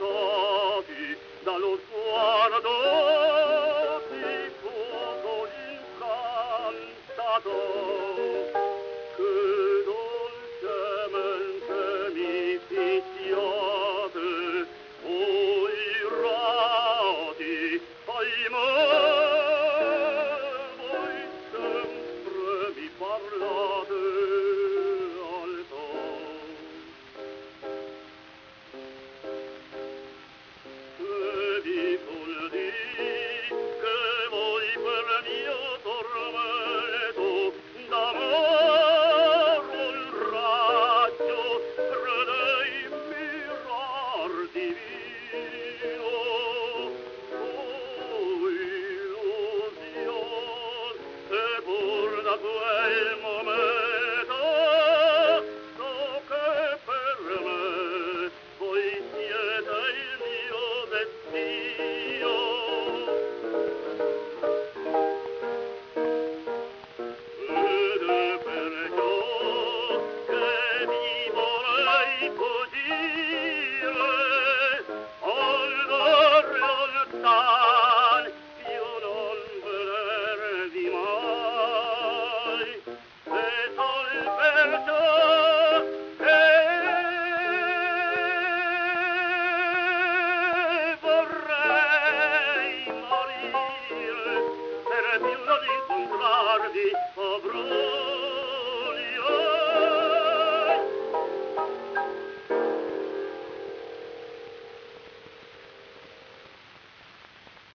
incantati dallo sguardo diffuso incantato che dolcemente mi picchiate voi radi, ahimè, voi sempre mi parlate alto. Vi vuol dire che voi per mio tormento d'amor un raggio credei mirar divino